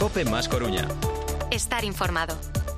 COPE más Coruña. Estar informado.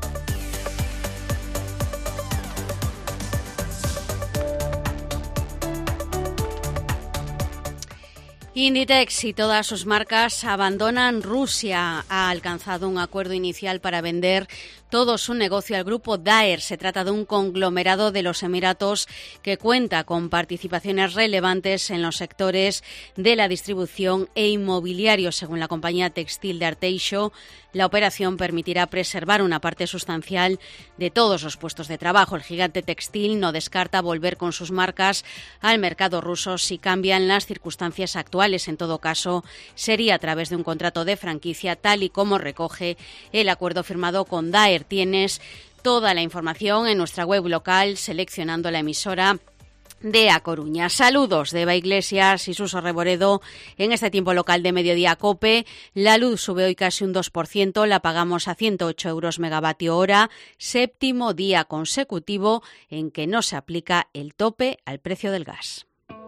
Inditex y todas sus marcas abandonan Rusia. Ha alcanzado un acuerdo inicial para vender todo su negocio al grupo Daer. Se trata de un conglomerado de los Emiratos que cuenta con participaciones relevantes en los sectores de la distribución e inmobiliario. Según la compañía textil de Arteixo, la operación permitirá preservar una parte sustancial de todos los puestos de trabajo. El gigante textil no descarta volver con sus marcas al mercado ruso si cambian las circunstancias actuales. En todo caso, sería a través de un contrato de franquicia, tal y como recoge el acuerdo firmado con Daer. Tienes toda la información en nuestra web local seleccionando la emisora de A Coruña. Saludos de Eva Iglesias y Suso Reboredo en este tiempo local de Mediodía COPE. La luz sube hoy casi un 2%, la pagamos a 108 euros megavatio hora, séptimo día consecutivo en que no se aplica el tope al precio del gas.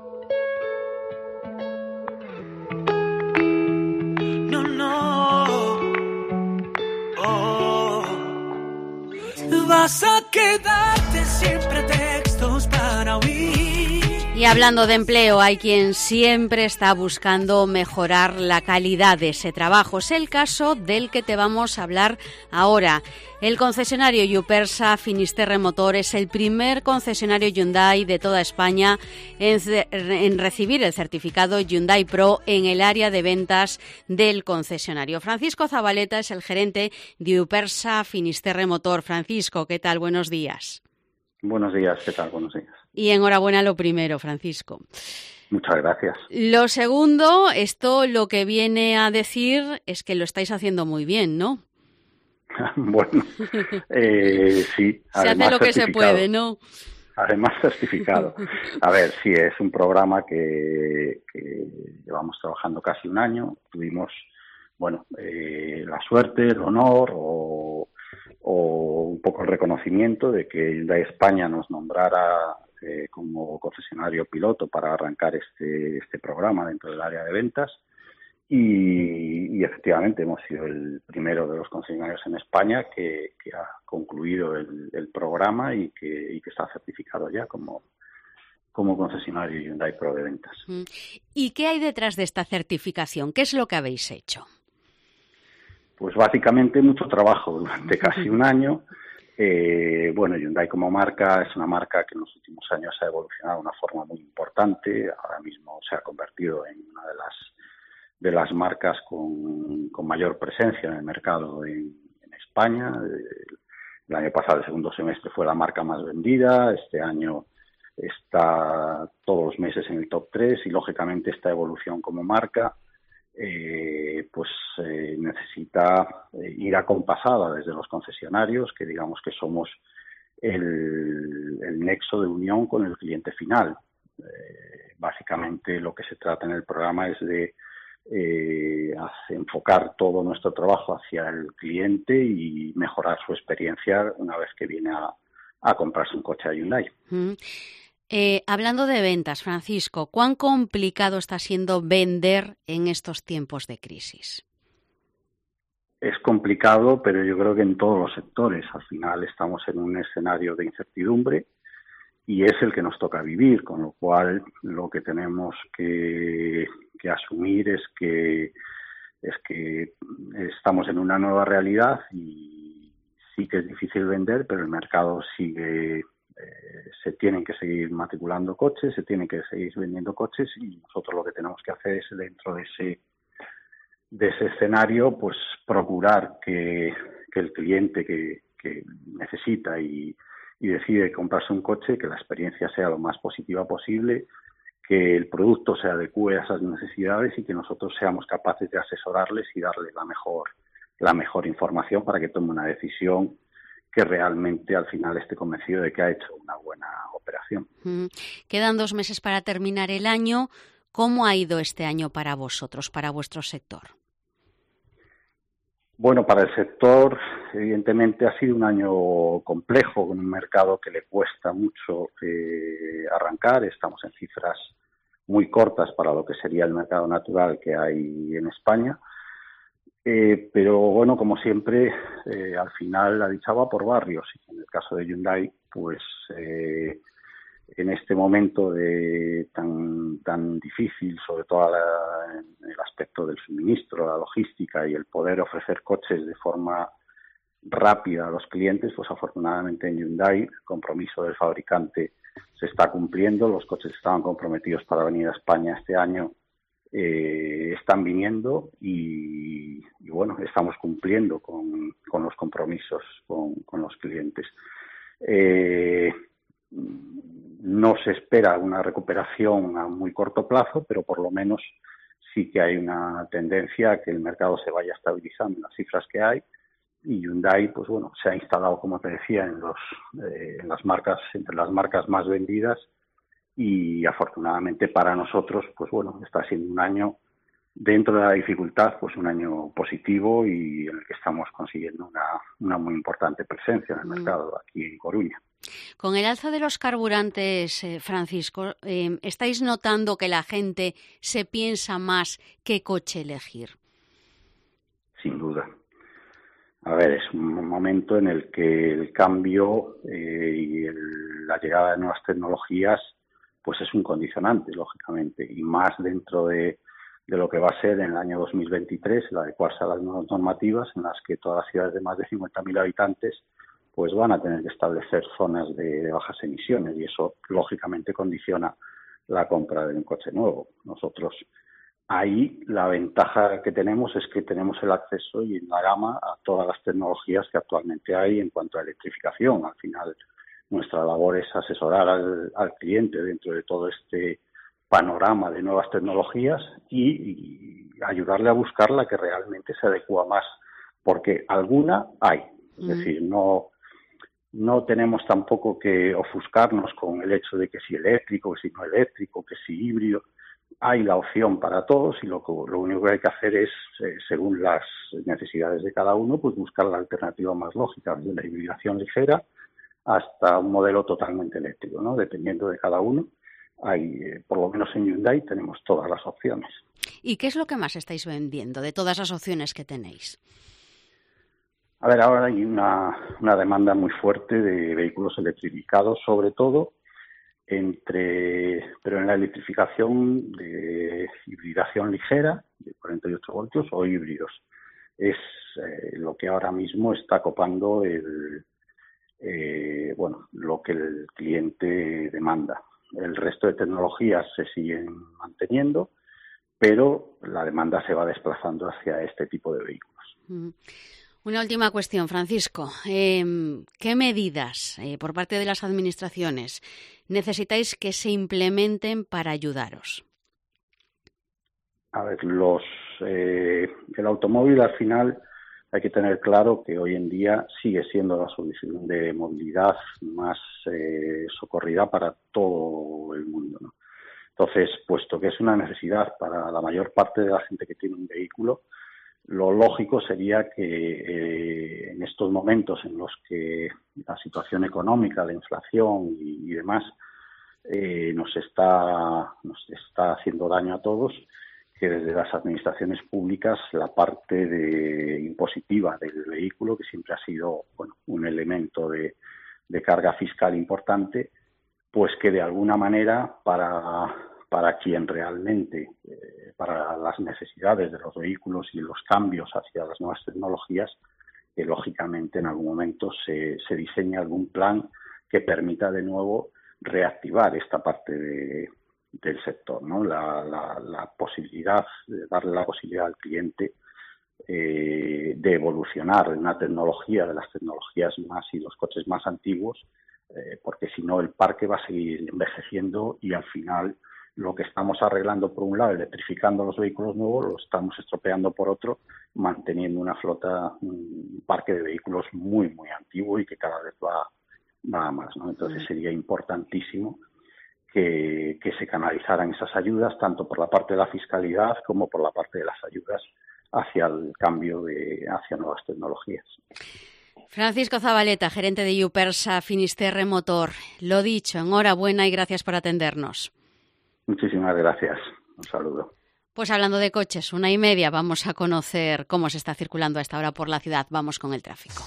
Vas a quedarte sin pretextos para huir. Y hablando de empleo, hay quien siempre está buscando mejorar la calidad de ese trabajo. Es el caso del que te vamos a hablar ahora. El concesionario Yupersa Finisterre Motor es el primer concesionario Hyundai de toda España en recibir el certificado Hyundai Pro en el área de ventas del concesionario. Francisco Zabaleta es el gerente de Yupersa Finisterre Motor. Francisco, ¿qué tal? Buenos días. Buenos días, ¿qué tal? Buenos días. Y enhorabuena lo primero, Francisco. Muchas gracias. Lo segundo, esto lo que viene a decir es que lo estáis haciendo muy bien, ¿no? Bueno, sí. Se hace lo que se puede, ¿no? Además certificado. A ver, sí, es un programa que llevamos trabajando casi un año. Tuvimos, la suerte, el honor o un poco el reconocimiento de que Hyundai España nos nombrara como concesionario piloto para arrancar este programa dentro del área de ventas y efectivamente hemos sido el primero de los concesionarios en España que ha concluido el programa y que está certificado ya como concesionario Hyundai Pro de ventas. ¿Y qué hay detrás de esta certificación? ¿Qué es lo que habéis hecho? Pues básicamente mucho trabajo durante casi un año. Hyundai como marca es una marca que en los últimos años ha evolucionado de una forma muy importante. Ahora mismo se ha convertido en una de las marcas con mayor presencia en el mercado en España. El año pasado, el segundo semestre, fue la marca más vendida. Este año está todos los meses en el top 3 y, lógicamente, esta evolución como marca necesita ir acompasada desde los concesionarios, que digamos que somos el nexo de unión con el cliente final. Básicamente lo que se trata en el programa es de enfocar todo nuestro trabajo hacia el cliente y mejorar su experiencia una vez que viene a comprarse un coche a Hyundai. Hablando de ventas, Francisco, ¿cuán complicado está siendo vender en estos tiempos de crisis? Es complicado, pero yo creo que en todos los sectores. Al final estamos en un escenario de incertidumbre y es el que nos toca vivir, con lo cual lo que tenemos que asumir es que estamos en una nueva realidad y sí que es difícil vender, pero el mercado sigue. Se tienen que seguir matriculando coches, se tienen que seguir vendiendo coches y nosotros lo que tenemos que hacer es, dentro de ese escenario, pues procurar que el cliente que necesita y decide comprarse un coche, que la experiencia sea lo más positiva posible, que el producto se adecue a esas necesidades y que nosotros seamos capaces de asesorarles y darles la mejor información para que tome una decisión que realmente al final esté convencido de que ha hecho una buena operación. Quedan 2 meses para terminar el año. ¿Cómo ha ido este año para vosotros, para vuestro sector? Bueno, para el sector, evidentemente, ha sido un año complejo, con un mercado que le cuesta mucho arrancar. Estamos en cifras muy cortas para lo que sería el mercado natural que hay en España. Pero bueno, como siempre, al final la dicha va por barrios. En el caso de Hyundai, pues en este momento tan difícil, sobre todo en el aspecto del suministro, la logística y el poder ofrecer coches de forma rápida a los clientes, pues afortunadamente en Hyundai el compromiso del fabricante se está cumpliendo. Los coches estaban comprometidos para venir a España este año, están viniendo y bueno, estamos cumpliendo con los compromisos con los clientes. No se espera una recuperación a muy corto plazo, pero por lo menos sí que hay una tendencia a que el mercado se vaya estabilizando en las cifras que hay. Y Hyundai, pues bueno, se ha instalado, como te decía, entre las marcas más vendidas, y afortunadamente para nosotros, pues bueno, está siendo un año, dentro de la dificultad, pues un año positivo y en el que estamos consiguiendo una muy importante presencia en el mercado aquí en Coruña. Con el alza de los carburantes, Francisco, ¿estáis notando que la gente se piensa más qué coche elegir? Sin duda. A ver, es un momento en el que el cambio y la llegada de nuevas tecnologías pues es un condicionante, lógicamente, y más dentro de lo que va a ser en el año 2023, el adecuarse a las nuevas normativas en las que todas las ciudades de más de 50.000 habitantes pues van a tener que establecer zonas de bajas emisiones, y eso lógicamente condiciona la compra de un coche nuevo. Nosotros ahí la ventaja que tenemos es que tenemos el acceso y en la gama a todas las tecnologías que actualmente hay en cuanto a electrificación. Al final, nuestra labor es asesorar al cliente dentro de todo este panorama de nuevas tecnologías y ayudarle a buscar la que realmente se adecua más, porque alguna hay. Es decir, no tenemos tampoco que ofuscarnos con el hecho de que si eléctrico, que si no eléctrico, que si híbrido. Hay la opción para todos y lo único que hay que hacer es, según las necesidades de cada uno, pues buscar la alternativa más lógica, desde la hibridación ligera hasta un modelo totalmente eléctrico, ¿no? Dependiendo de cada uno. Hay, por lo menos en Hyundai, tenemos todas las opciones. ¿Y qué es lo que más estáis vendiendo de todas las opciones que tenéis? A ver, ahora hay una demanda muy fuerte de vehículos electrificados, sobre todo, pero en la electrificación de hibridación ligera, de 48 voltios, o híbridos. Es lo que ahora mismo está copando lo que el cliente demanda. El resto de tecnologías se siguen manteniendo, pero la demanda se va desplazando hacia este tipo de vehículos. Una última cuestión, Francisco. ¿Qué medidas por parte de las administraciones necesitáis que se implementen para ayudaros? A ver, el automóvil al final hay que tener claro que hoy en día sigue siendo la solución de movilidad más socorrida para todo el mundo, ¿no? Entonces, puesto que es una necesidad para la mayor parte de la gente que tiene un vehículo, lo lógico sería que en estos momentos en los que la situación económica, la inflación y demás nos está haciendo daño a todos, que desde las administraciones públicas la parte impositiva del vehículo, que siempre ha sido un elemento de carga fiscal importante, pues que de alguna manera para quien realmente, para las necesidades de los vehículos y los cambios hacia las nuevas tecnologías, que lógicamente en algún momento se diseña algún plan que permita de nuevo reactivar esta parte del sector, ¿no? La posibilidad, darle la posibilidad al cliente de evolucionar en una tecnología de las tecnologías más y los coches más antiguos, porque si no el parque va a seguir envejeciendo y al final lo que estamos arreglando por un lado, electrificando los vehículos nuevos, lo estamos estropeando por otro, manteniendo una flota, un parque de vehículos muy, muy antiguo y que cada vez va a más, ¿no? Entonces sería importantísimo que se canalizaran esas ayudas, tanto por la parte de la fiscalidad como por la parte de las ayudas hacia el cambio hacia nuevas tecnologías. Francisco Zabaleta, gerente de Yupersa Finisterre Motor. Lo dicho, enhorabuena y gracias por atendernos. Muchísimas gracias. Un saludo. Pues hablando de coches, 1:30, vamos a conocer cómo se está circulando a esta hora por la ciudad. Vamos con el tráfico.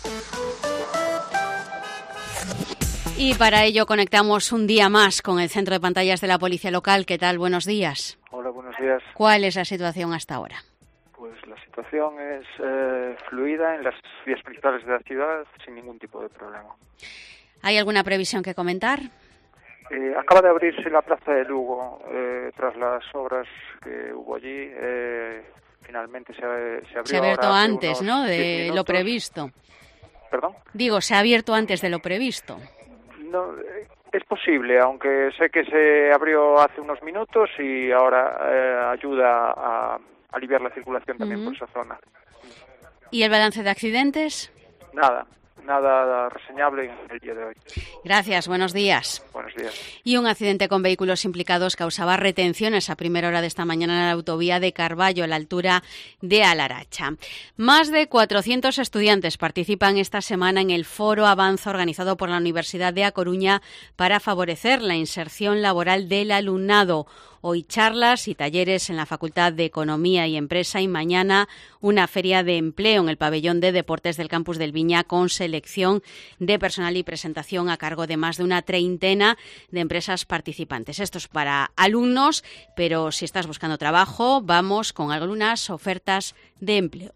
Y para ello conectamos un día más con el centro de pantallas de la Policía Local. ¿Qué tal? Buenos días. Hola, buenos días. ¿Cuál es la situación hasta ahora? Pues la situación es fluida en las vías principales de la ciudad sin ningún tipo de problema. ¿Hay alguna previsión que comentar? Acaba de abrirse la plaza de Lugo tras las obras que hubo allí. Finalmente se abrió. Se ha abierto antes, ¿no?, de lo previsto. ¿Perdón? Digo, se ha abierto antes de lo previsto. No, es posible, aunque sé que se abrió hace unos minutos y ahora ayuda a aliviar la circulación también por esa zona. ¿Y el balance de accidentes? Nada reseñable en el día de hoy. Gracias, buenos días. Buenos días. Y un accidente con vehículos implicados causaba retenciones a primera hora de esta mañana en la autovía de Carballo, a la altura de Alaracha. Más de 400 estudiantes participan esta semana en el Foro Avanza organizado por la Universidad de A Coruña para favorecer la inserción laboral del alumnado. Hoy charlas y talleres en la Facultad de Economía y Empresa y mañana una feria de empleo en el pabellón de deportes del campus del Viña con selección de personal y presentación a cargo de más de una treintena de empresas participantes. Esto es para alumnos, pero si estás buscando trabajo, vamos con algunas ofertas de empleo.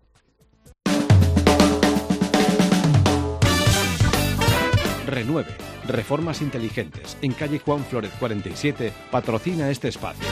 Renueve, reformas inteligentes, en calle Juan Flórez 47, patrocina este espacio.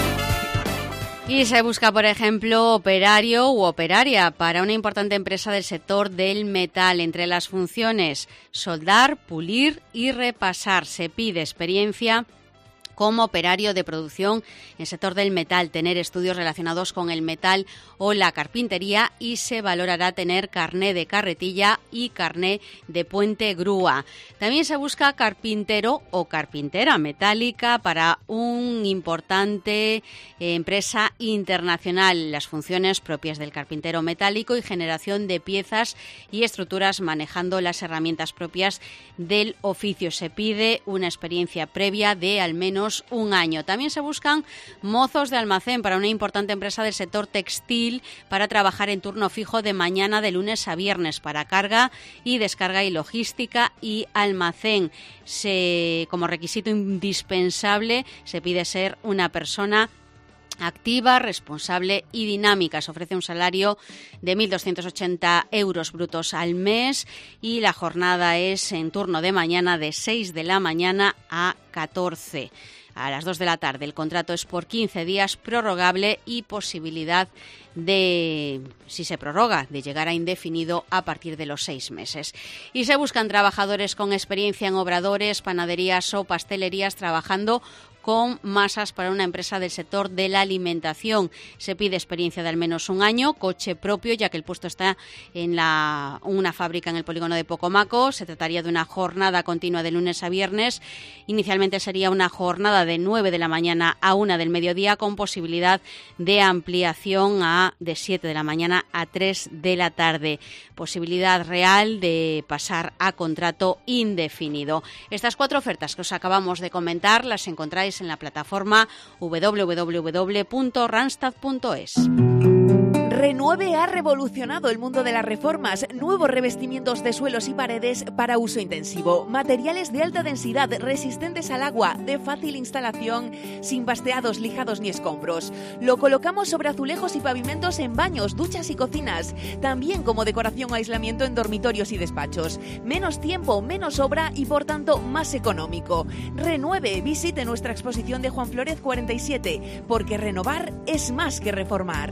Y se busca, por ejemplo, operario u operaria para una importante empresa del sector del metal. Entre las funciones, soldar, pulir y repasar. Se pide experiencia como operario de producción en el sector del metal, tener estudios relacionados con el metal o la carpintería y se valorará tener carné de carretilla y carné de puente grúa. También se busca carpintero o carpintera metálica para una importante empresa internacional. Las funciones propias del carpintero metálico y generación de piezas y estructuras manejando las herramientas propias del oficio. Se pide una experiencia previa de al menos un año. También se buscan mozos de almacén para una importante empresa del sector textil para trabajar en turno fijo de mañana de lunes a viernes para carga y descarga y logística y almacén. Como requisito indispensable se pide ser una persona activa, responsable y dinámica. Se ofrece un salario de 1.280 euros brutos al mes y la jornada es en turno de mañana de 6 de la mañana a 14 a las 2 de la tarde. El contrato es por 15 días, prorrogable y posibilidad de, si se prorroga, de llegar a indefinido a partir de los 6 meses. Y se buscan trabajadores con experiencia en obradores, panaderías o pastelerías trabajando con masas para una empresa del sector de la alimentación. Se pide experiencia de al menos un año, coche propio, ya que el puesto está en una fábrica en el polígono de Pocomaco. Se trataría de una jornada continua de lunes a viernes. Inicialmente sería una jornada de 9 de la mañana a 1 del mediodía, con posibilidad de ampliación de 7 de la mañana a 3 de la tarde. Posibilidad real de pasar a contrato indefinido. Estas 4 ofertas que os acabamos de comentar las encontráis en la plataforma www.randstad.es. Renueve ha revolucionado el mundo de las reformas. Nuevos revestimientos de suelos y paredes para uso intensivo. Materiales de alta densidad, resistentes al agua, de fácil instalación, sin basteados, lijados ni escombros. Lo colocamos sobre azulejos y pavimentos en baños, duchas y cocinas. También como decoración o aislamiento en dormitorios y despachos. Menos tiempo, menos obra y por tanto más económico. Renueve, visite nuestra exposición de Juan Flórez 47, porque renovar es más que reformar.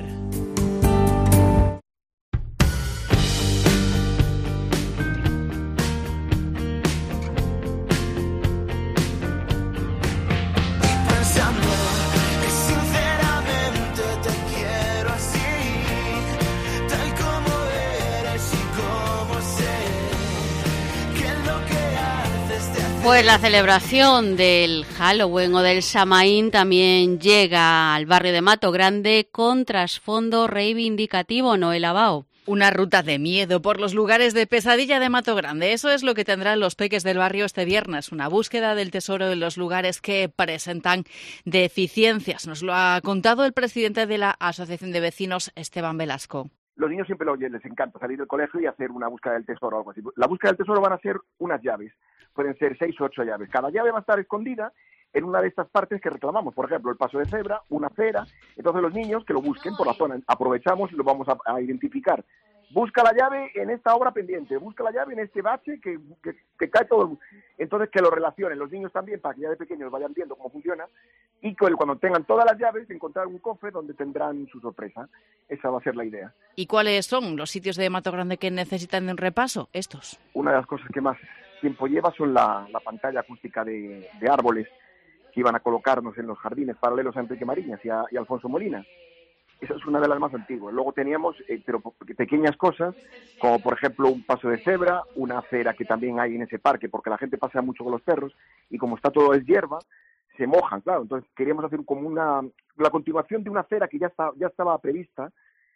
Pues la celebración del Halloween o del Samaín también llega al barrio de Mato Grande con trasfondo reivindicativo, Noel Abao. Una ruta de miedo por los lugares de pesadilla de Mato Grande. Eso es lo que tendrán los peques del barrio este viernes. Una búsqueda del tesoro en los lugares que presentan deficiencias. Nos lo ha contado el presidente de la Asociación de Vecinos, Esteban Velasco. Los niños siempre les encanta salir del colegio y hacer una búsqueda del tesoro o algo así. La búsqueda del tesoro van a ser unas llaves. Pueden ser 6 o 8 llaves. Cada llave va a estar escondida en una de estas partes que reclamamos, por ejemplo, el paso de cebra, una acera. Entonces los niños que lo busquen por la zona, aprovechamos y lo vamos a identificar. Busca la llave en esta obra pendiente, busca la llave en este bache que cae todo el mundo. Entonces que lo relacionen los niños también, para que ya de pequeños vayan viendo cómo funciona, y que cuando tengan todas las llaves, encontrar un cofre donde tendrán su sorpresa. Esa va a ser la idea. ¿Y cuáles son los sitios de Mato Grande que necesitan de un repaso? Estos. Una de las cosas que más tiempo lleva son la pantalla acústica de árboles que iban a colocarnos en los jardines paralelos a Enrique Mariñas y a Alfonso Molina. Esa es una de las más antiguas. Luego teníamos pero pequeñas cosas, como por ejemplo un paso de cebra, una acera que también hay en ese parque, porque la gente pasea mucho con los perros, y como está todo es hierba, se mojan, claro. Entonces queríamos hacer como la continuación de una acera que ya estaba prevista,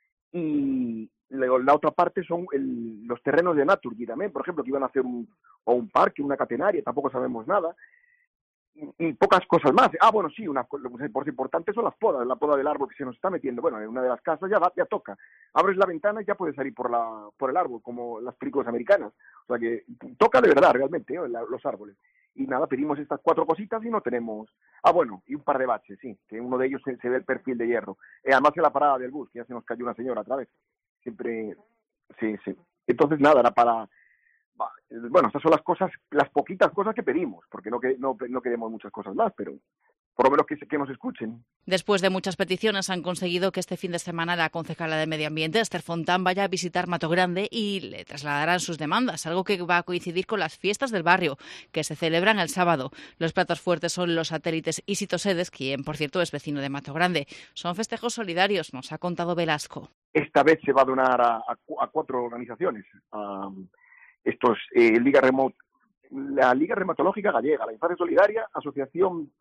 y la otra parte son los terrenos de Naturgy también, por ejemplo, que iban a hacer un parque, una catenaria, tampoco sabemos nada. Y pocas cosas más. Bueno, sí, por importante son las podas, la poda del árbol que se nos está metiendo. Bueno, en una de las casas ya toca. Abres la ventana y ya puedes salir por el árbol, como las películas americanas. O sea que toca de verdad, realmente, los árboles. Y nada, pedimos estas 4 cositas y no tenemos... bueno, y un par de baches, sí, que uno de ellos se ve el perfil de hierro. Además en la parada del bus, que ya se nos cayó una señora otra vez. Siempre... Sí. Entonces nada, era para... Bueno, estas son las poquitas cosas que pedimos, porque no queremos muchas cosas más, pero por lo menos que nos escuchen. Después de muchas peticiones han conseguido que este fin de semana la concejala de Medio Ambiente, Esther Fontán, vaya a visitar Mato Grande y le trasladarán sus demandas, algo que va a coincidir con las fiestas del barrio, que se celebran el sábado. Los platos fuertes son los satélites Isito Sedes, quien, por cierto, es vecino de Mato Grande. Son festejos solidarios, nos ha contado Velasco. Esta vez se va a donar a 4 organizaciones, la Liga Reumatológica Gallega, la Infancia Solidaria, Asociación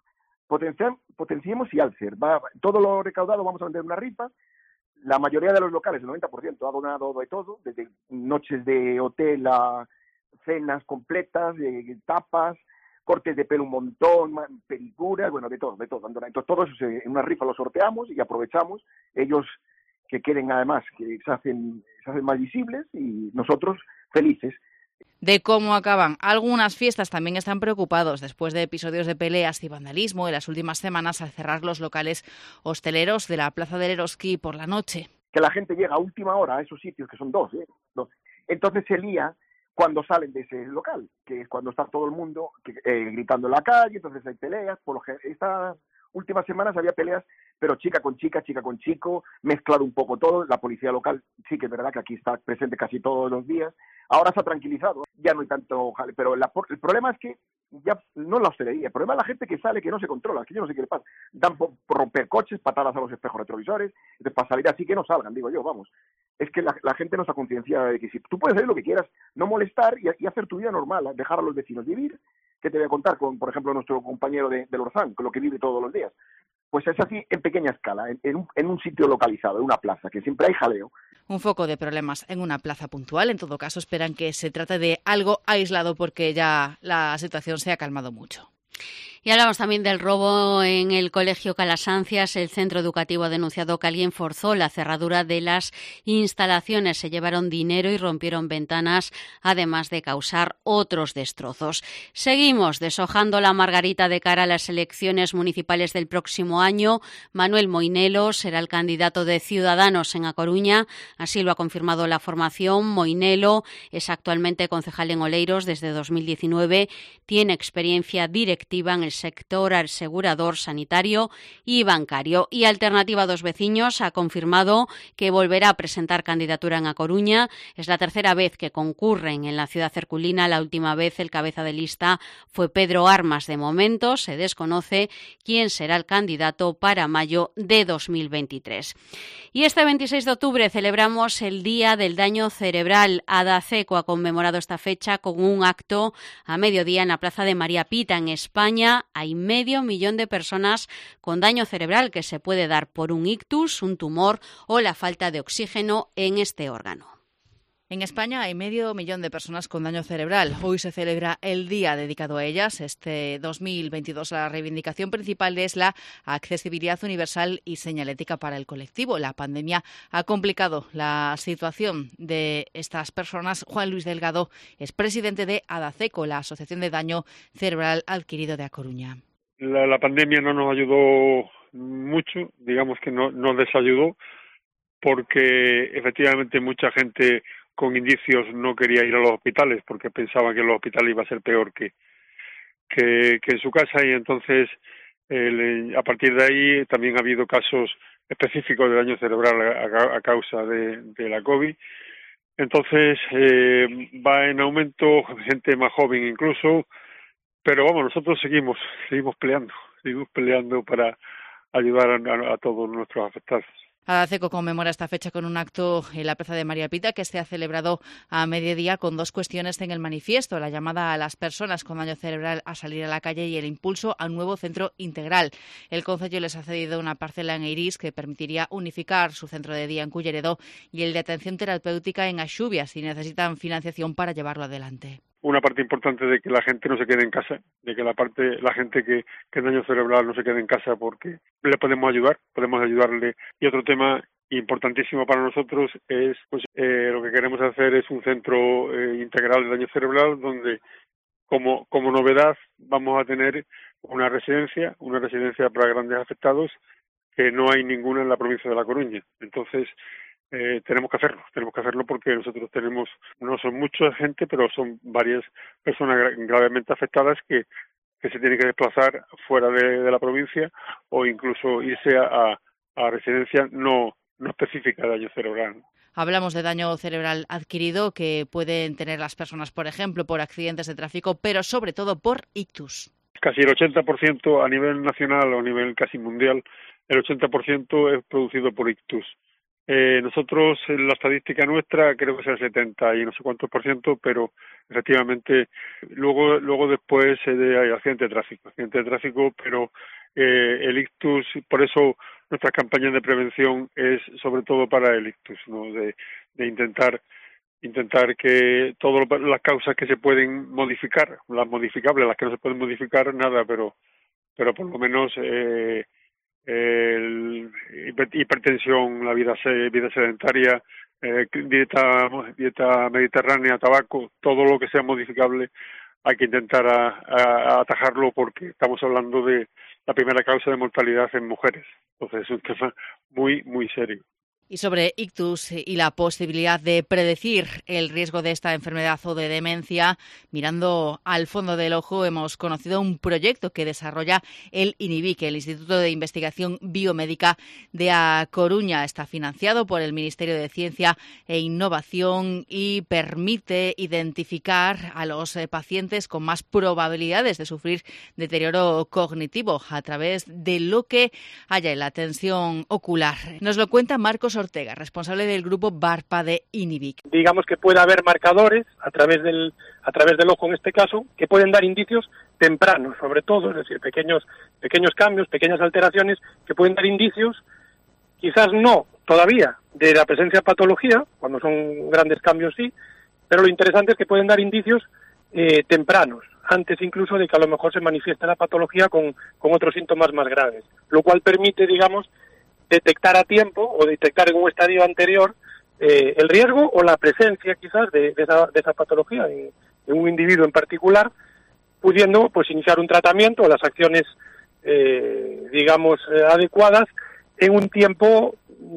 Potenciemos y Alcer. Todo lo recaudado vamos a vender una rifa. La mayoría de los locales, el 90%, ha donado de todo, desde noches de hotel a cenas completas, tapas, cortes de pelo un montón, pedicuras, bueno, de todo. Entonces todo eso en una rifa lo sorteamos y aprovechamos. Ellos que quieren además que se hacen más visibles y nosotros felices. De cómo acaban algunas fiestas también están preocupados después de episodios de peleas y vandalismo en las últimas semanas al cerrar los locales hosteleros de la Plaza del Eroski por la noche. Que la gente llega a última hora a esos sitios, que son dos. Entonces se lía cuando salen de ese local, que es cuando está todo el mundo gritando en la calle, entonces hay peleas. Estas últimas semanas había peleas, pero chica con chico, mezclado un poco todo. La policía local sí que es verdad que aquí está presente casi todos los días. Ahora se ha tranquilizado, ya no hay tanto jale, pero el problema es que ya no la hostelería, el problema es la gente que sale, que no se controla, que yo no sé qué le pasa. Dan por romper coches, patadas a los espejos retrovisores, entonces para salir así que no salgan, digo yo, vamos. Es que la gente no está concienciada de que si tú puedes hacer lo que quieras, no molestar y hacer tu vida normal, dejar a los vecinos vivir, que te voy a contar con, por ejemplo, nuestro compañero de Lorzán, con lo que vive todos los días. Pues es así en pequeña escala, en un sitio localizado, en una plaza, que siempre hay jaleo. Un foco de problemas en una plaza puntual. En todo caso, esperan que se trate de algo aislado porque ya la situación se ha calmado mucho. Y hablamos también del robo en el Colegio Calasancias. El centro educativo ha denunciado que alguien forzó la cerradura de las instalaciones. Se llevaron dinero y rompieron ventanas, además de causar otros destrozos. Seguimos deshojando la margarita de cara a las elecciones municipales del próximo año. Manuel Moinelo será el candidato de Ciudadanos en A Coruña. Así lo ha confirmado la formación. Moinelo es actualmente concejal en Oleiros desde 2019. Tiene experiencia directiva en el sector asegurador, sanitario y bancario. Y Alternativa Dos Veciños ha confirmado que volverá a presentar candidatura en A Coruña. Es la tercera vez que concurren en la ciudad herculina. La última vez el cabeza de lista fue Pedro Armas. De momento se desconoce quién será el candidato para mayo de 2023. Y este 26 de octubre celebramos el Día del Daño Cerebral. Adaceco ha conmemorado esta fecha con un acto a mediodía en la Plaza de María Pita. En España hay 500.000 de personas con daño cerebral que se puede dar por un ictus, un tumor o la falta de oxígeno en este órgano. En España hay 500.000 de personas con daño cerebral. Hoy se celebra el día dedicado a ellas. Este 2022 la reivindicación principal es la accesibilidad universal y señalética para el colectivo. La pandemia ha complicado la situación de estas personas. Juan Luis Delgado es presidente de ADACECO, la Asociación de Daño Cerebral Adquirido de A Coruña. La pandemia no nos ayudó mucho, digamos que no nos desayudó, porque efectivamente mucha gente con indicios no quería ir a los hospitales porque pensaban que en los hospitales iba a ser peor que en su casa, y entonces a partir de ahí también ha habido casos específicos de daño cerebral a causa de la COVID. Entonces va en aumento, gente más joven incluso, pero vamos, nosotros seguimos peleando para ayudar a todos nuestros afectados. ADACECO conmemora esta fecha con un acto en la Plaza de María Pita que se ha celebrado a mediodía con 2 cuestiones en el manifiesto: la llamada a las personas con daño cerebral a salir a la calle y el impulso a un nuevo centro integral. El concello les ha cedido una parcela en Eirís que permitiría unificar su centro de día en Culleredo y el de atención terapéutica en Axubia si necesitan financiación para llevarlo adelante. Una parte importante de que la gente no se quede en casa, de que la gente que es daño cerebral no se quede en casa, porque le podemos ayudarle. Y otro tema importantísimo para nosotros es lo que queremos hacer es un centro integral de daño cerebral donde como novedad vamos a tener una residencia para grandes afectados que no hay ninguna en la provincia de La Coruña. Entonces tenemos que hacerlo porque nosotros no son mucha gente, pero son varias personas gravemente afectadas que se tienen que desplazar fuera de la provincia o incluso irse a residencia no específica de daño cerebral. Hablamos de daño cerebral adquirido que pueden tener las personas, por ejemplo, por accidentes de tráfico, pero sobre todo por ictus. Casi el 80% a nivel nacional o a nivel casi mundial, el 80% es producido por ictus. Nosotros, en la estadística nuestra, creo que es el 70 y no sé cuántos %, pero efectivamente luego después hay accidente de tráfico, pero el ictus, por eso nuestra campaña de prevención es sobre todo para el ictus, ¿no? De intentar que todas las causas que se pueden modificar, las modificables, las que no se pueden modificar, nada, pero por lo menos hipertensión, la vida sedentaria, dieta mediterránea, tabaco, todo lo que sea modificable hay que intentar atajarlo, porque estamos hablando de la primera causa de mortalidad en mujeres. Entonces es un tema muy, muy serio. Y sobre ictus y la posibilidad de predecir el riesgo de esta enfermedad o de demencia, mirando al fondo del ojo, hemos conocido un proyecto que desarrolla el INIBIC, el Instituto de Investigación Biomédica de A Coruña. Está financiado por el Ministerio de Ciencia e Innovación y permite identificar a los pacientes con más probabilidades de sufrir deterioro cognitivo a través de lo que haya en la tensión ocular. Nos lo cuenta Marcos Ortega, responsable del grupo BARPA de INIBIC. Digamos que puede haber marcadores a través del ojo en este caso, que pueden dar indicios tempranos, sobre todo, es decir, pequeños cambios, pequeñas alteraciones que pueden dar indicios, quizás no todavía de la presencia de patología, cuando son grandes cambios sí, pero lo interesante es que pueden dar indicios tempranos, antes incluso de que a lo mejor se manifieste la patología con otros síntomas más graves, lo cual permite, digamos, detectar a tiempo o detectar en un estadio anterior el riesgo o la presencia quizás de esa patología en un individuo en particular, pudiendo pues iniciar un tratamiento o las acciones adecuadas en un tiempo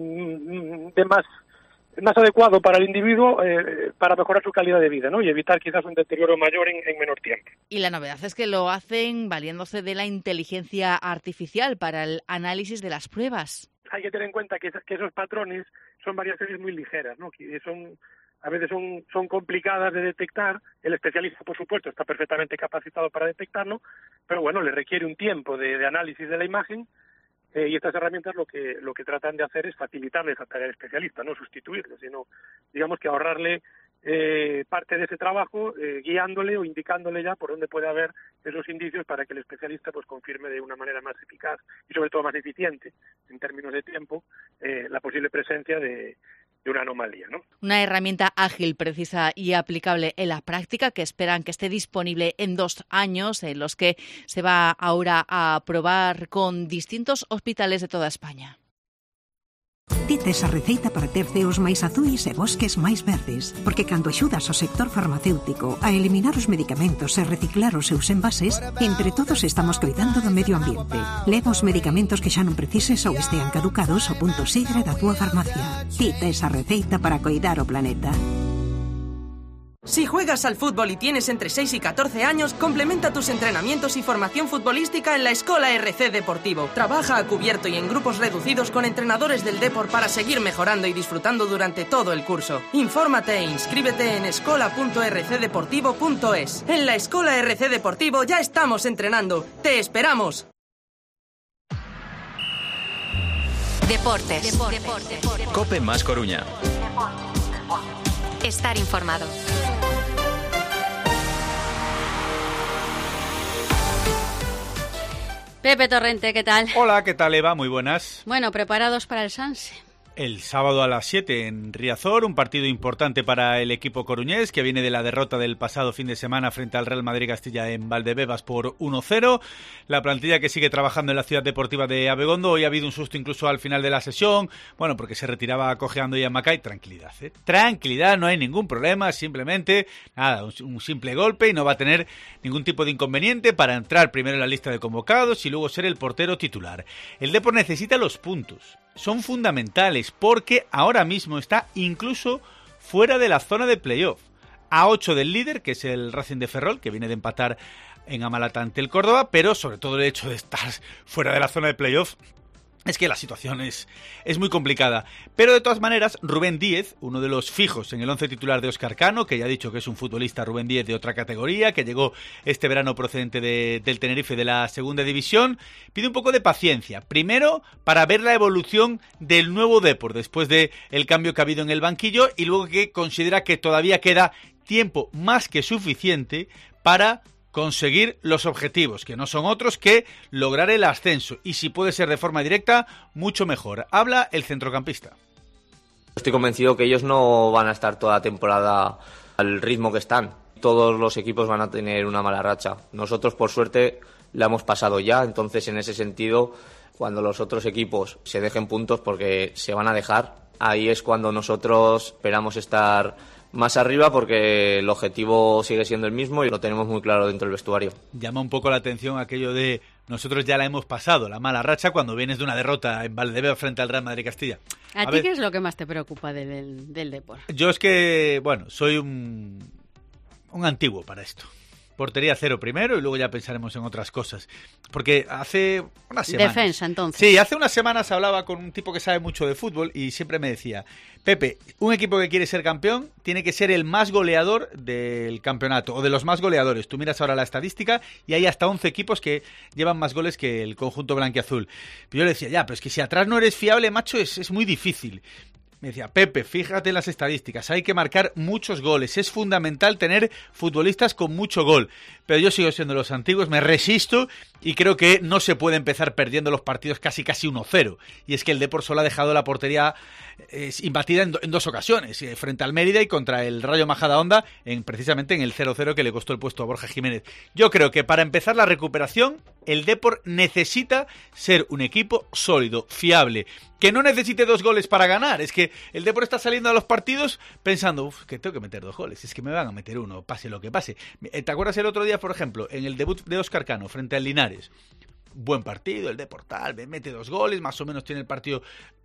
más adecuado para el individuo para mejorar su calidad de vida, ¿no? Y evitar quizás un deterioro mayor en menor tiempo. Y la novedad es que lo hacen valiéndose de la inteligencia artificial para el análisis de las pruebas. Hay que tener en cuenta que esos patrones son variaciones muy ligeras, ¿no? Que a veces son complicadas de detectar. El especialista, por supuesto, está perfectamente capacitado para detectarlo, pero bueno, le requiere un tiempo de análisis de la imagen, y estas herramientas lo que tratan de hacer es facilitarle esa tarea al especialista, no sustituirlo, sino, digamos, que ahorrarle parte de ese trabajo, guiándole o indicándole ya por dónde puede haber esos indicios para que el especialista pues confirme de una manera más eficaz y sobre todo más eficiente en términos de tiempo la posible presencia de una anomalía, ¿no? Una herramienta ágil, precisa y aplicable en la práctica que esperan que esté disponible en 2 años, en los que se va ahora a probar con distintos hospitales de toda España. Dite esa receita para ter ceos máis azuis e bosques máis verdes, porque cando axudas ao sector farmacéutico a eliminar os medicamentos e reciclar os seus envases, entre todos estamos cuidando do medio ambiente. Leva os medicamentos que xa non precises ou estean caducados ao punto segre da túa farmacia. Dite esa receita para coidar o planeta. Si juegas al fútbol y tienes entre 6 y 14 años, complementa tus entrenamientos y formación futbolística en la Escola RC Deportivo. Trabaja a cubierto y en grupos reducidos con entrenadores del Depor para seguir mejorando y disfrutando durante todo el curso. Infórmate e inscríbete en escola.rcdeportivo.es. En la Escola RC Deportivo ya estamos entrenando. ¡Te esperamos! Deportes. COPE más Coruña. Estar informado. Pepe Torrente, ¿qué tal? Hola, ¿qué tal, Eva? Muy buenas. Bueno, preparados para el Sanse. El sábado a las 7 en Riazor, un partido importante para el equipo coruñés que viene de la derrota del pasado fin de semana frente al Real Madrid Castilla en Valdebebas por 1-0. La plantilla que sigue trabajando en la ciudad deportiva de Abegondo. Hoy ha habido un susto incluso al final de la sesión, bueno, porque se retiraba cojeando Ian Mackay. Tranquilidad, tranquilidad, no hay ningún problema, simplemente nada, un simple golpe y no va a tener ningún tipo de inconveniente para entrar primero en la lista de convocados y luego ser el portero titular. El Depor necesita los puntos. Son fundamentales porque ahora mismo está incluso fuera de la zona de playoff. A 8 del líder, que es el Racing de Ferrol, que viene de empatar en Amalata ante el Córdoba, pero sobre todo el hecho de estar fuera de la zona de playoff es que la situación es muy complicada. Pero de todas maneras, Rubén Díez, uno de los fijos en el 11 titular de Óscar Cano, que ya ha dicho que es un futbolista Rubén Díez de otra categoría, que llegó este verano procedente del Tenerife de la segunda división, pide un poco de paciencia. Primero, para ver la evolución del nuevo Depor, después del cambio que ha habido en el banquillo, y luego que considera que todavía queda tiempo más que suficiente para conseguir los objetivos, que no son otros que lograr el ascenso, y si puede ser de forma directa, mucho mejor. Habla el centrocampista. Estoy convencido que ellos no van a estar toda la temporada al ritmo que están. Todos los equipos van a tener una mala racha. Nosotros, por suerte, la hemos pasado ya, entonces en ese sentido, cuando los otros equipos se dejen puntos, porque se van a dejar, ahí es cuando nosotros esperamos estar más arriba, porque el objetivo sigue siendo el mismo y lo tenemos muy claro dentro del vestuario. Llama un poco la atención aquello de nosotros ya la hemos pasado, la mala racha, cuando vienes de una derrota en Valdebebas frente al Real Madrid Castilla. ¿A ti qué es lo que más te preocupa del Depor? Yo es que, bueno, soy un antiguo para esto. Portería cero primero y luego ya pensaremos en otras cosas. Porque hace unas semanas... Defensa, entonces. Sí, hace unas semanas hablaba con un tipo que sabe mucho de fútbol y siempre me decía: Pepe, un equipo que quiere ser campeón tiene que ser el más goleador del campeonato, o de los más goleadores. Tú miras ahora la estadística y hay hasta 11 equipos que llevan más goles que el conjunto blanquiazul. Yo le decía, ya, pero es que si atrás no eres fiable, macho, es muy difícil. Me decía, Pepe, fíjate en las estadísticas, hay que marcar muchos goles, es fundamental tener futbolistas con mucho gol. Pero yo sigo siendo los antiguos, me resisto y creo que no se puede empezar perdiendo los partidos casi 1-0. Y es que el Depor solo ha dejado la portería imbatida en 2 ocasiones, frente al Mérida y contra el Rayo Majadahonda, precisamente en el 0-0 que le costó el puesto a Borja Jiménez. Yo creo que para empezar la recuperación, el Depor necesita ser un equipo sólido, fiable, que no necesite 2 goles para ganar. Es que el Depor está saliendo a los partidos pensando, que tengo que meter 2 goles, es que me van a meter 1, pase lo que pase. ¿Te acuerdas el otro día, por ejemplo, en el debut de Óscar Cano frente al Linares? Buen partido, el Depor tal, mete 2 goles, más o menos tiene el partido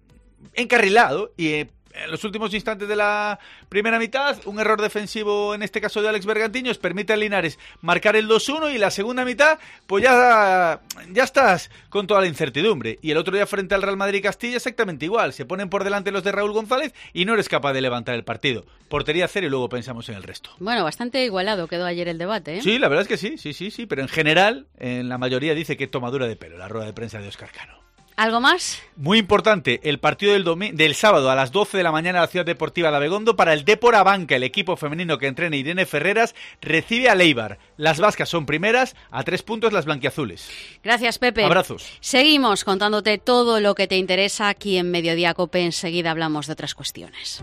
encarrilado y en los últimos instantes de la primera mitad, un error defensivo, en este caso de Alex Bergantiños, permite al Linares marcar el 2-1 y la segunda mitad, pues ya estás con toda la incertidumbre. Y el otro día frente al Real Madrid Castilla exactamente igual, se ponen por delante los de Raúl González y no eres capaz de levantar el partido. Portería cero y luego pensamos en el resto. Bueno, bastante igualado quedó ayer el debate, ¿eh? Sí, la verdad es que sí, pero en general, en la mayoría dice que tomadura de pelo la rueda de prensa de Óscar Cano. ¿Algo más? Muy importante, el partido del sábado a las 12 de la mañana en la Ciudad Deportiva de Abegondo para el Depor Abanca. El equipo femenino que entrena Irene Ferreras recibe a Leibar. Las vascas son primeras, a 3 puntos las blanquiazules. Gracias, Pepe. Abrazos. Seguimos contándote todo lo que te interesa aquí en Mediodía Cope. Enseguida hablamos de otras cuestiones.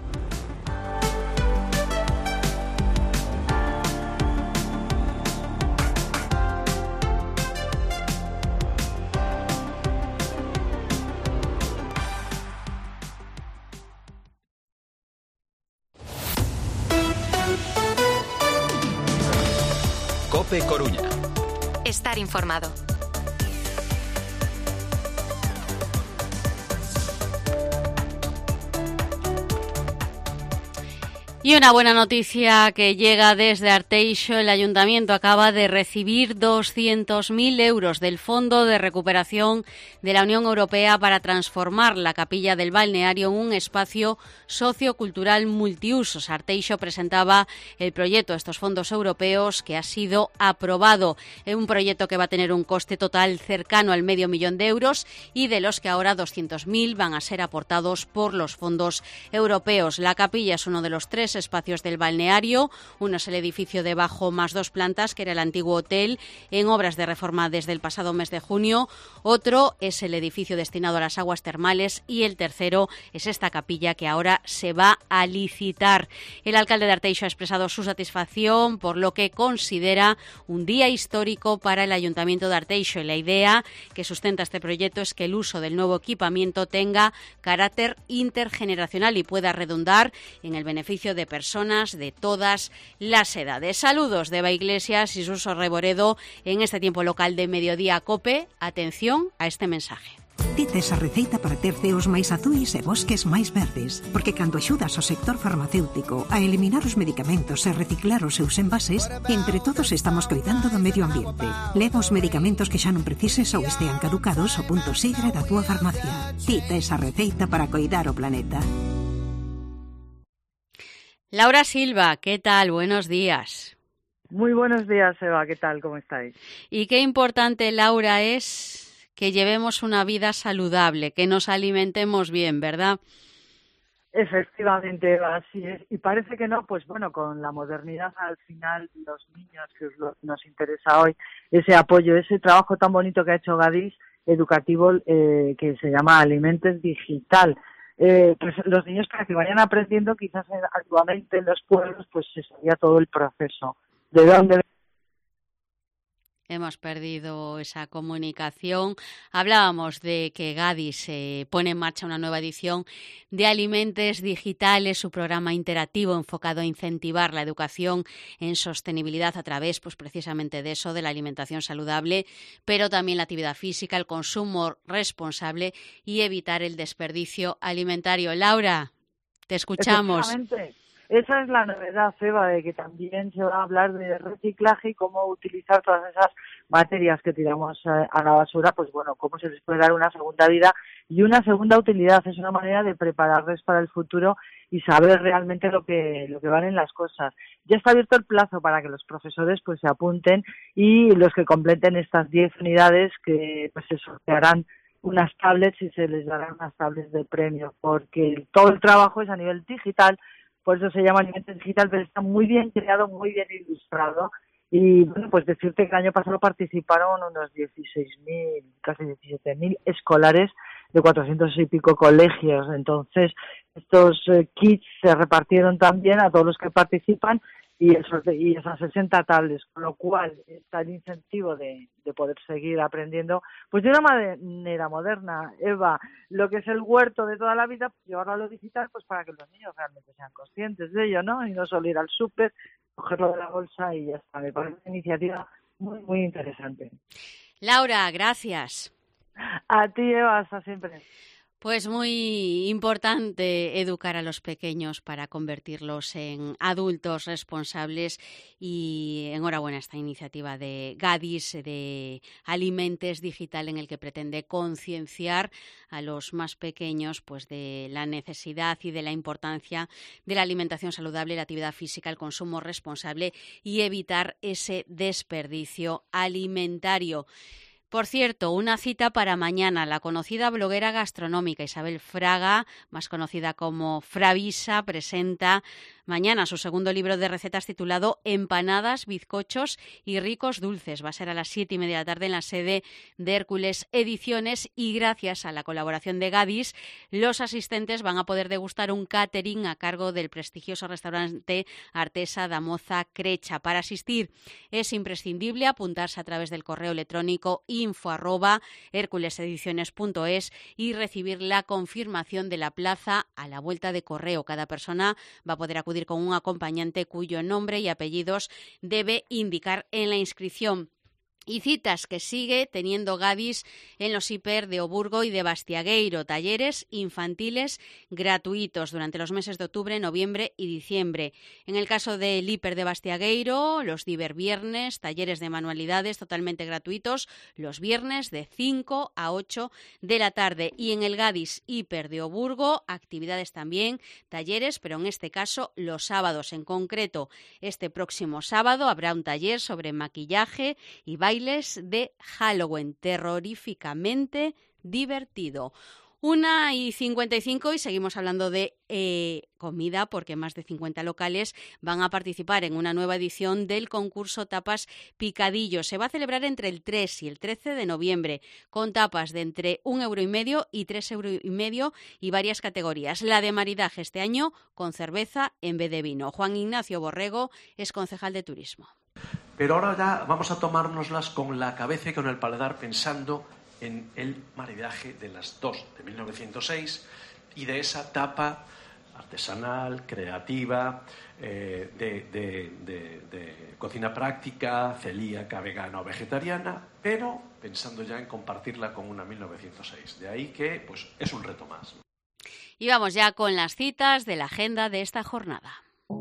Cope Coruña. Estar informado. Y una buena noticia que llega desde Arteixo. El Ayuntamiento acaba de recibir 200.000 euros del Fondo de Recuperación de la Unión Europea para transformar la capilla del balneario en un espacio sociocultural multiusos. Arteixo presentaba el proyecto de estos fondos europeos que ha sido aprobado. Es un proyecto que va a tener un coste total cercano al $500.000 de euros y de los que ahora 200.000 van a ser aportados por los fondos europeos. La capilla es uno de los 3 espacios del balneario. Uno es el edificio de bajo más 2 plantas, que era el antiguo hotel, en obras de reforma desde el pasado mes de junio. Otro es el edificio destinado a las aguas termales y el tercero es esta capilla que ahora se va a licitar. El alcalde de Arteixo ha expresado su satisfacción por lo que considera un día histórico para el Ayuntamiento de Arteixo, y la idea que sustenta este proyecto es que el uso del nuevo equipamiento tenga carácter intergeneracional y pueda redundar en el beneficio de personas de todas las edades. Saludos de Eva Iglesias y Suso Reboredo en este tiempo local de Mediodía Cope. Atención a este mensaje. Dite esa receita para ter ceos máis azuis e bosques máis verdes, porque cando axudas ao sector farmacéutico a eliminar os medicamentos e reciclar os seus envases, entre todos estamos cuidando do medio ambiente. Leva os medicamentos que xa non precises ou estean caducados ao punto sigre da túa farmacia. Dite esa receita para coidar o planeta. Laura Silva, ¿qué tal? Buenos días. Muy buenos días, Eva. ¿Qué tal? ¿Cómo estáis? Y qué importante, Laura, es que llevemos una vida saludable, que nos alimentemos bien, ¿verdad? Efectivamente, Eva, así es. Y parece que no, pues bueno, con la modernidad al final, los niños, que es lo que nos interesa hoy, ese apoyo, ese trabajo tan bonito que ha hecho Gadis, educativo, que se llama Alimentes Digital. Pues los niños, para que vayan aprendiendo, quizás actualmente en los pueblos pues se sabía todo el proceso. ¿De dónde? Hemos perdido esa comunicación. Hablábamos de que Gadis pone en marcha una nueva edición de Alimentes Digitales, su programa interactivo enfocado a incentivar la educación en sostenibilidad a través, pues precisamente de eso, de la alimentación saludable, pero también la actividad física, el consumo responsable y evitar el desperdicio alimentario. Laura, te escuchamos. Esa es la novedad, Eva, de que también se va a hablar de reciclaje y cómo utilizar todas esas materias que tiramos a la basura, pues bueno, cómo se les puede dar una segunda vida y una segunda utilidad. Es una manera de prepararles para el futuro y saber realmente lo que valen las cosas. Ya está abierto el plazo para que los profesores pues se apunten y los que completen estas 10 unidades que pues se sortearán unas tablets y se les darán unas tablets de premio, porque todo el trabajo es a nivel digital. Por eso se llama Alimentes Digital, pero está muy bien creado, muy bien ilustrado. Y bueno, pues decirte que el año pasado participaron unos 16.000, casi 17.000 escolares de 400 y pico colegios. Entonces, estos kits se repartieron también a todos los que participan y esas 60 tablets, con lo cual está el incentivo de poder seguir aprendiendo pues de una manera moderna. Eva, lo que es el huerto de toda la vida, pues llevarlo a lo digital pues para que los niños realmente sean conscientes de ello, ¿no? Y no solo ir al súper, cogerlo de la bolsa y ya está. Me parece una iniciativa muy, muy interesante. Laura, gracias. A ti, Eva, hasta siempre. Pues muy importante educar a los pequeños para convertirlos en adultos responsables y enhorabuena esta iniciativa de Gadis de Alimentes Digital en el que pretende concienciar a los más pequeños pues de la necesidad y de la importancia de la alimentación saludable, la actividad física, el consumo responsable y evitar ese desperdicio alimentario. Por cierto, una cita para mañana. La conocida bloguera gastronómica Isabel Fraga, más conocida como Fravisa, presenta mañana su segundo libro de recetas titulado Empanadas, bizcochos y ricos dulces. Va a ser a las 7:30 de la tarde en la sede de Hércules Ediciones y gracias a la colaboración de Gadis, los asistentes van a poder degustar un catering a cargo del prestigioso restaurante Artesa da Moza Crecha. Para asistir es imprescindible apuntarse a través del correo electrónico info@herculesediciones.es y recibir la confirmación de la plaza a la vuelta de correo. Cada persona va a poder acudir con un acompañante cuyo nombre y apellidos debe indicar en la inscripción. Y citas que sigue teniendo Gadis en los hiper de Oburgo y de Bastiagueiro, talleres infantiles gratuitos durante los meses de octubre, noviembre y diciembre. En el caso del hiper de Bastiagueiro, los diverviernes, talleres de manualidades totalmente gratuitos los viernes de 5 a 8 de la tarde. Y en el Gadis hiper de Oburgo, actividades también, talleres, pero en este caso los sábados. En concreto, este próximo sábado habrá un taller sobre maquillaje y bailes de Halloween, terroríficamente divertido. 1:55 y seguimos hablando de comida porque más de 50 locales van a participar en una nueva edición del concurso Tapas Picadillo. Se va a celebrar entre el 3 y el 13 de noviembre con tapas de entre 1,5 € y 3,5 € y varias categorías. La de maridaje este año con cerveza en vez de vino. Juan Ignacio Borrego es concejal de turismo. Pero ahora ya vamos a tomárnoslas con la cabeza y con el paladar pensando en el maridaje de las dos de 1906 y de esa tapa artesanal, creativa, de cocina práctica, celíaca, vegana o vegetariana, pero pensando ya en compartirla con una 1906. De ahí que pues es un reto más. Y vamos ya con las citas de la agenda de esta jornada.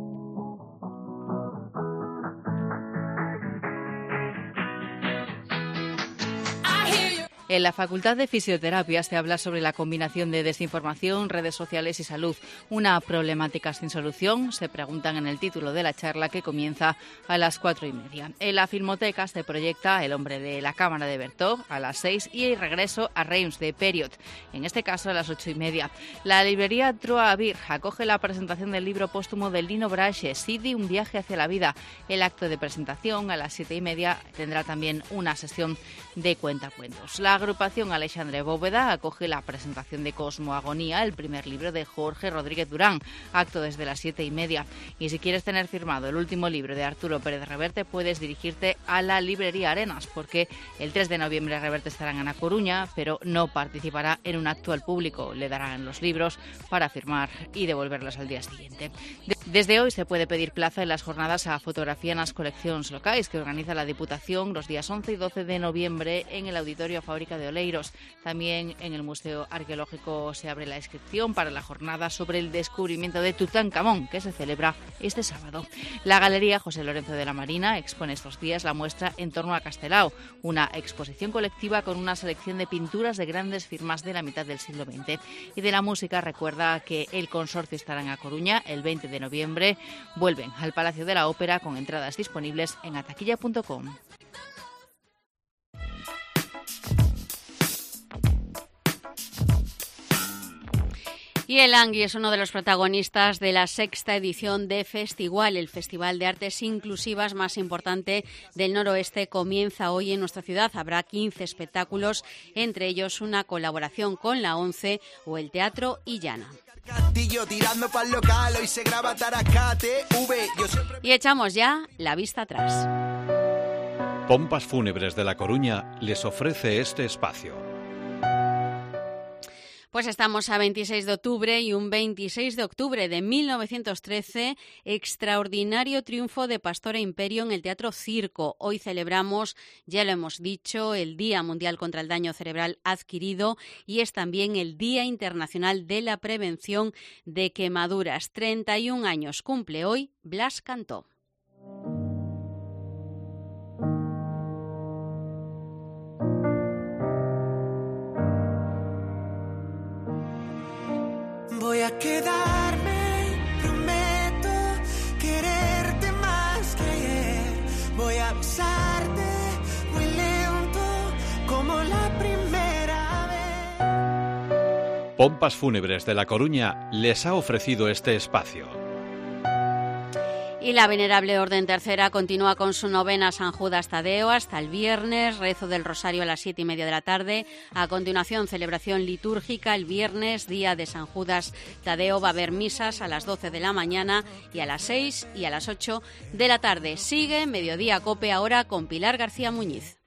En la Facultad de Fisioterapia se habla sobre la combinación de desinformación, redes sociales y salud. ¿Una problemática sin solución? Se preguntan en el título de la charla que comienza a las 4:30. En la Filmoteca se proyecta El hombre de la cámara de Bertog a las 6 y el regreso a Reims de Period, en este caso a las 8:30. La librería Trois Vir acoge la presentación del libro póstumo de Lino Brache, Sidi, un viaje hacia la vida. El acto de presentación a las 7:30 tendrá también una sesión de cuentacuentos. La agrupación Alexandre Bóveda acoge la presentación de Cosmoagonía, el primer libro de Jorge Rodríguez Durán, acto desde las 7:30. Y si quieres tener firmado el último libro de Arturo Pérez Reverte, puedes dirigirte a la librería Arenas, porque el 3 de noviembre Reverte estará en A Coruña, pero no participará en un acto al público. Le darán los libros para firmar y devolverlos al día siguiente. Desde hoy se puede pedir plaza en las jornadas a fotografía en las colecciones locales que organiza la Diputación los días 11 y 12 de noviembre en el Auditorio Fábrica de Oleiros. También en el Museo Arqueológico se abre la inscripción para la jornada sobre el descubrimiento de Tutankamón, que se celebra este sábado. La Galería José Lorenzo de la Marina expone estos días la muestra En torno a Castelao, una exposición colectiva con una selección de pinturas de grandes firmas de la mitad del siglo XX. Y de la música recuerda que el Consorcio estará en A Coruña el 20 de noviembre. Vuelven al Palacio de la Ópera con entradas disponibles en ataquilla.com. Y el Angui es uno de los protagonistas de la 6ª edición de Festigual, el festival de artes inclusivas más importante del noroeste. Comienza hoy en nuestra ciudad. Habrá 15 espectáculos, entre ellos una colaboración con la ONCE o el Teatro Illana. Y echamos ya la vista atrás. Pompas Fúnebres de La Coruña les ofrece este espacio. Pues estamos a 26 de octubre y un 26 de octubre de 1913, extraordinario triunfo de Pastora Imperio en el Teatro Circo. Hoy celebramos, ya lo hemos dicho, el Día Mundial contra el Daño Cerebral Adquirido y es también el Día Internacional de la Prevención de Quemaduras. 31 años cumple hoy Blas Cantó. Voy a quedarme, prometo quererte más que ayer. Voy a besarte muy lento como Pompas Fúnebres de La Coruña les ha ofrecido este espacio. Y la Venerable Orden Tercera continúa con su novena a San Judas Tadeo hasta el viernes, rezo del Rosario a las 7:30 de la tarde. A continuación, celebración litúrgica el viernes, día de San Judas Tadeo. Va a haber misas a las 12 de la mañana y a las 6 y a las 8 de la tarde. Sigue Mediodía Cope ahora con Pilar García Muñiz.